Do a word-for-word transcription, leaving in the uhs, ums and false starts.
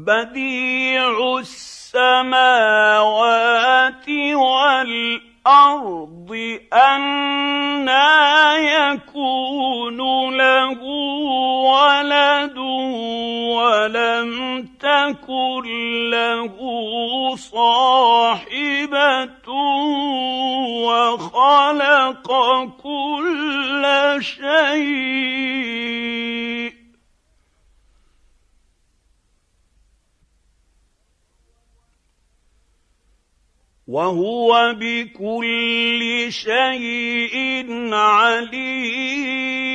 بديع السماوات والأرض أنى يكون له ولد ولم تكن له صاحبة وخلق كل شيء وهو بكل شيء عليم.